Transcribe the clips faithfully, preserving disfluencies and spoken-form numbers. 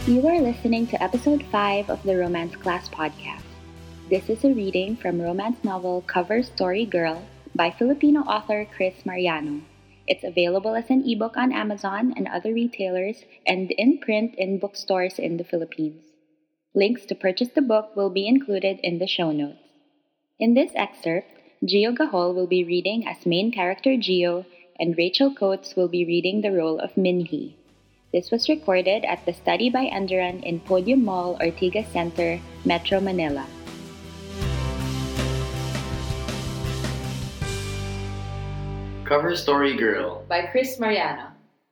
You are listening to episode five of the Romance Class podcast. This is a reading from romance novel Cover Story Girl by Filipino author Chris Mariano. It's available as an ebook on Amazon and other retailers and in print in bookstores in the Philippines. Links to purchase the book will be included in the show notes. In this excerpt, Gio Gahol will be reading as main character Gio and Rachel Coates will be reading the role of Minhee. This was recorded at the Study by Enderan in Podium Mall, Ortigas Center, Metro Manila. Cover Story Girl by Chris Mariano.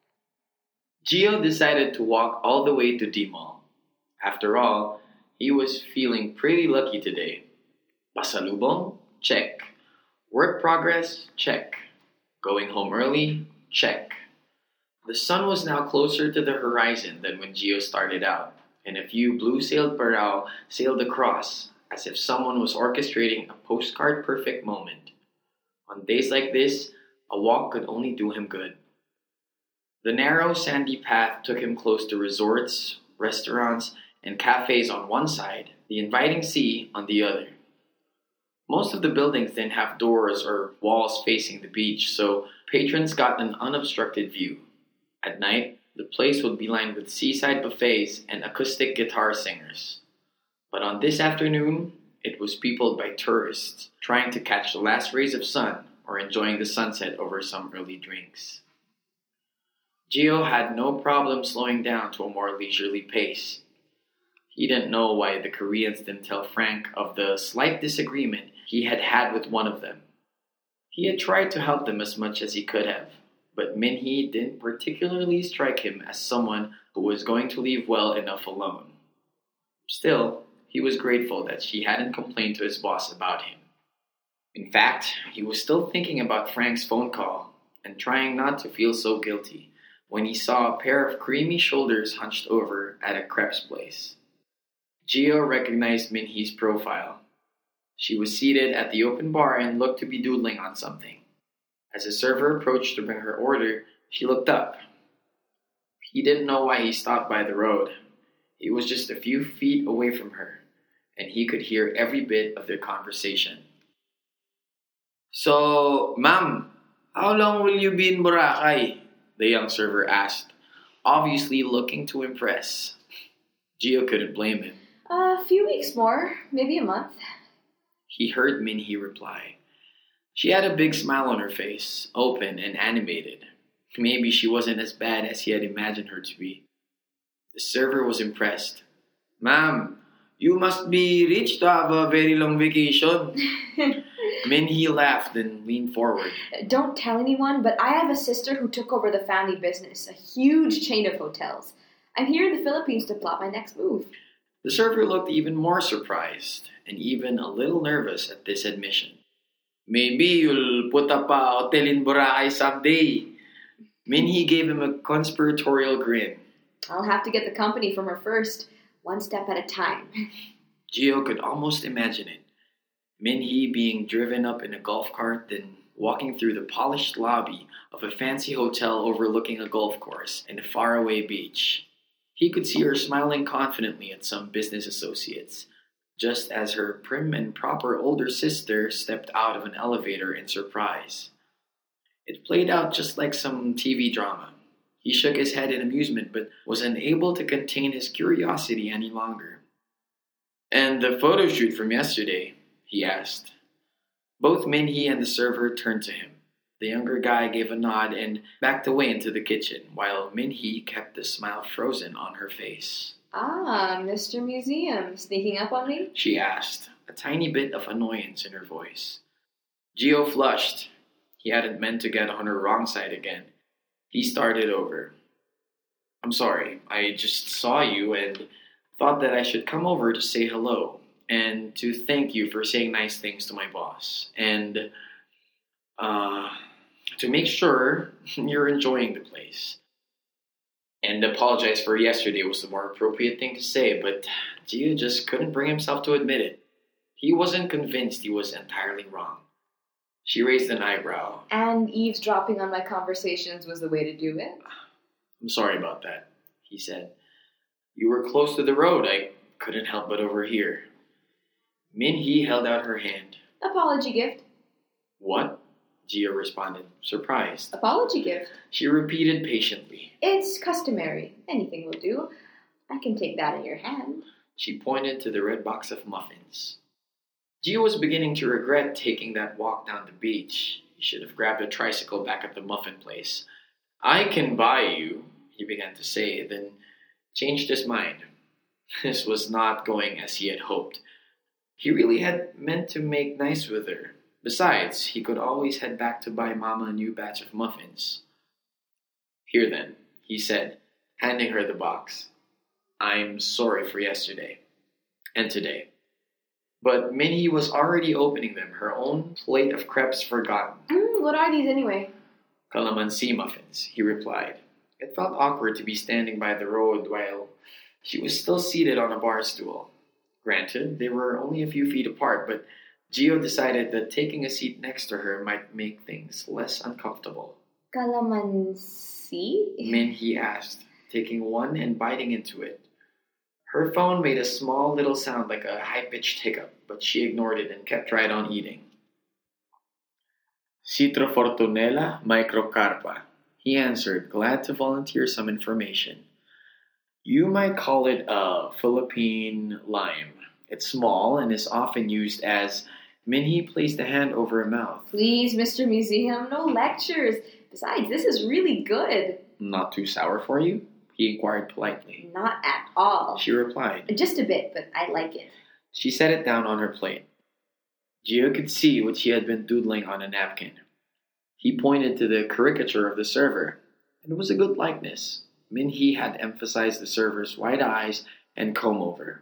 Gio decided to walk all the way to D-Mall. After all, he was feeling pretty lucky today. Pasalubong? Check. Work progress? Check. Going home early? Check. The sun was now closer to the horizon than when Gio started out, and a few blue-sailed parao sailed across, as if someone was orchestrating a postcard-perfect moment. On days like this, a walk could only do him good. The narrow, sandy path took him close to resorts, restaurants, and cafes on one side, the inviting sea on the other. Most of the buildings didn't have doors or walls facing the beach, so patrons got an unobstructed view. At night, the place would be lined with seaside buffets and acoustic guitar singers. But on this afternoon, it was peopled by tourists trying to catch the last rays of sun or enjoying the sunset over some early drinks. Gio had no problem slowing down to a more leisurely pace. He didn't know why the Koreans didn't tell Frank of the slight disagreement he had had with one of them. He had tried to help them as much as he could have, but Minhee didn't particularly strike him as someone who was going to leave well enough alone. Still, he was grateful that she hadn't complained to his boss about him. In fact, he was still thinking about Frank's phone call and trying not to feel so guilty when he saw a pair of creamy shoulders hunched over at a crepes place. Gio recognized Minhee's profile. She was seated at the open bar and looked to be doodling on something. As a server approached to bring her order, she looked up. He didn't know why he stopped by the road. He was just a few feet away from her, and he could hear every bit of their conversation. "So, ma'am, how long will you be in Boracay?" the young server asked, obviously looking to impress. Gio couldn't blame him. A few weeks more, maybe a month. He heard Minhee reply. She had a big smile on her face, open and animated. Maybe she wasn't as bad as he had imagined her to be. The server was impressed. "Ma'am, you must be rich to have a very long vacation." Minhee laughed and leaned forward. Don't tell anyone, but I have a sister who took over the family business, a huge chain of hotels. I'm here in the Philippines to plot my next move. The server looked even more surprised and even a little nervous at this admission. "Maybe you'll put up a hotel in Boracay someday." Minhee gave him a conspiratorial grin. I'll have to get the company from her first, one step at a time. Gio could almost imagine it. Minhee being driven up in a golf cart, then walking through the polished lobby of a fancy hotel overlooking a golf course and a faraway beach. He could see her smiling confidently at some business associates, just as her prim and proper older sister stepped out of an elevator in surprise. It played out just like some T V drama. He shook his head in amusement, but was unable to contain his curiosity any longer. "And the photo shoot from yesterday?" he asked. Both Minhee and the server turned to him. The younger guy gave a nod and backed away into the kitchen, while Minhee kept the smile frozen on her face. Ah, Mister Museum, sneaking up on me? She asked, a tiny bit of annoyance in her voice. Gio flushed. He hadn't meant to get on her wrong side again. He started over. "I'm sorry, I just saw you and thought that I should come over to say hello and to thank you for saying nice things to my boss and uh, to make sure you're enjoying the place. And apologize for yesterday was the more appropriate thing to say, but Gio just couldn't bring himself to admit it. He wasn't convinced he was entirely wrong. She raised an eyebrow. And eavesdropping on my conversations was the way to do it? "I'm sorry about that," he said. You were close to the road. I couldn't help but overhear. Min-hee held out her hand. Apology gift. What? Gio responded, surprised. Apology gift. She repeated patiently. It's customary. Anything will do. I can take that in your hand. She pointed to the red box of muffins. Gio was beginning to regret taking that walk down the beach. He should have grabbed a tricycle back at the muffin place. I can buy you, he began to say, then changed his mind. This was not going as he had hoped. He really had meant to make nice with her. Besides, he could always head back to buy Mama a new batch of muffins. Here then, he said, handing her the box. I'm sorry for yesterday. And today. But Min-hee was already opening them, her own plate of crepes forgotten. Mm, what are these anyway? Calamansi muffins, he replied. It felt awkward to be standing by the road while she was still seated on a bar stool. Granted, they were only a few feet apart, but Gio decided that taking a seat next to her might make things less uncomfortable. Calamansi? Min-hee asked, taking one and biting into it. Her phone made a small little sound like a high-pitched hiccup, but she ignored it and kept right on eating. Citrofortunella microcarpa, he answered, glad to volunteer some information. You might call it a Philippine lime. It's small and is often used as... Min-hee placed a hand over her mouth. Please, Mister Museum, no lectures. Besides, this is really good. Not too sour for you? He inquired politely. Not at all. She replied. Just a bit, but I like it. She set it down on her plate. Gio could see what she had been doodling on a napkin. He pointed to the caricature of the server. It was a good likeness. Min-hee had emphasized the server's wide eyes and comb-over.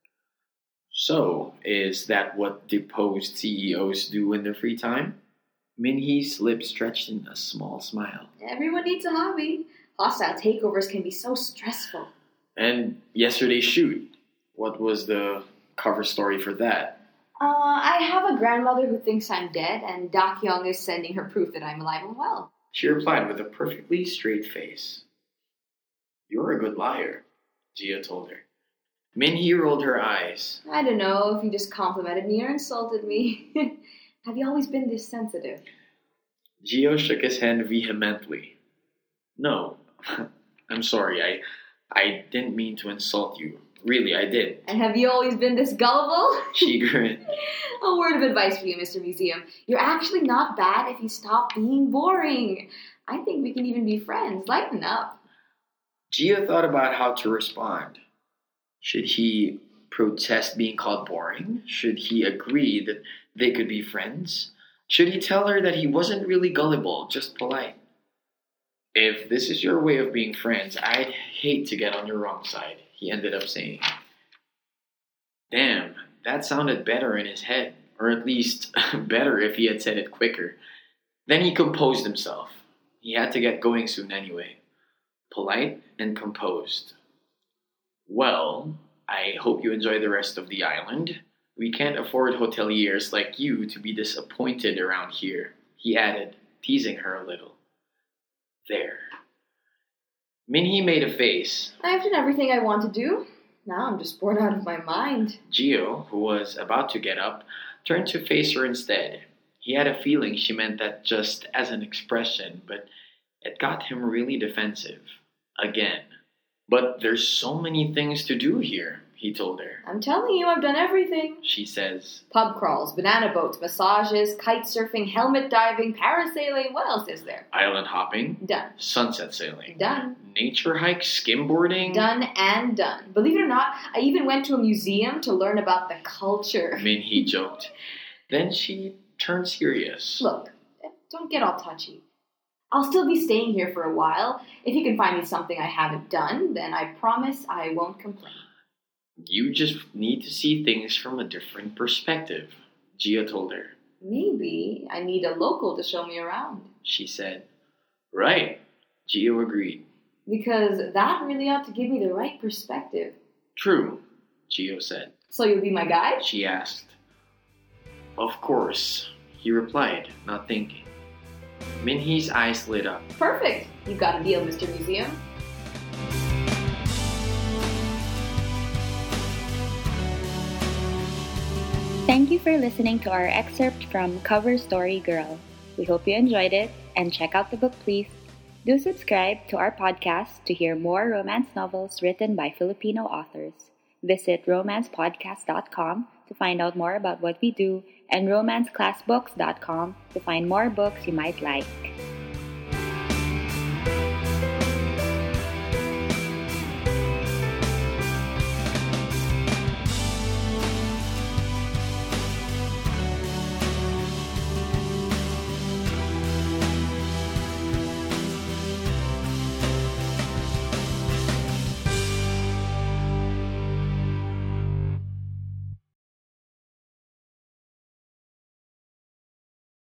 So, is that what deposed C E Os do in their free time? Min-hee's lips stretched in a small smile. Everyone needs a hobby. Hostile takeovers can be so stressful. And yesterday's shoot, what was the cover story for that? Uh, I have a grandmother who thinks I'm dead, and Dakyong is sending her proof that I'm alive and well. She replied with a perfectly straight face. You're a good liar, Gio told her. Min-hee rolled her eyes. I don't know if you just complimented me or insulted me. Have you always been this sensitive? Gio shook his hand vehemently. No, I'm sorry. I I didn't mean to insult you. Really, I did. And have you always been this gullible? She grinned. A word of advice for you, Mister Museum. You're actually not bad if you stop being boring. I think we can even be friends. Lighten up. Gio thought about how to respond. Should he protest being called boring? Should he agree that they could be friends? Should he tell her that he wasn't really gullible, just polite? If this is your way of being friends, I'd hate to get on your wrong side, he ended up saying. Damn, that sounded better in his head, or at least better if he had said it quicker. Then he composed himself. He had to get going soon anyway. Polite and composed. Well, I hope you enjoy the rest of the island. We can't afford hoteliers like you to be disappointed around here, he added, teasing her a little. There. Min-hee made a face. I've done everything I want to do. Now I'm just bored out of my mind. Gio, who was about to get up, turned to face her instead. He had a feeling she meant that just as an expression, but it got him really defensive. Again. But there's so many things to do here, he told her. I'm telling you, I've done everything. She says. Pub crawls, banana boats, massages, kite surfing, helmet diving, parasailing. What else is there? Island hopping. Done. Sunset sailing. Done. Nature hikes, skimboarding. Done and done. Believe it or not, I even went to a museum to learn about the culture. Min-hee joked. Then she turned serious. Look, don't get all touchy. I'll still be staying here for a while. If you can find me something I haven't done, then I promise I won't complain. You just need to see things from a different perspective, Gio told her. Maybe I need a local to show me around, she said. Right, Gio agreed. Because that really ought to give me the right perspective. True, Gio said. So you'll be my guide? She asked. Of course, he replied, not thinking. Min-hee's eyes lit up. Perfect. You got a deal, Mister Museum. you for listening to our excerpt from Cover Story Girl. We hope you enjoyed it, and check out the book, please. Do subscribe to our podcast to hear more romance novels written by Filipino authors. Visit romance podcast dot com to find out more about what we do, and romance class books dot com to find more books you might like.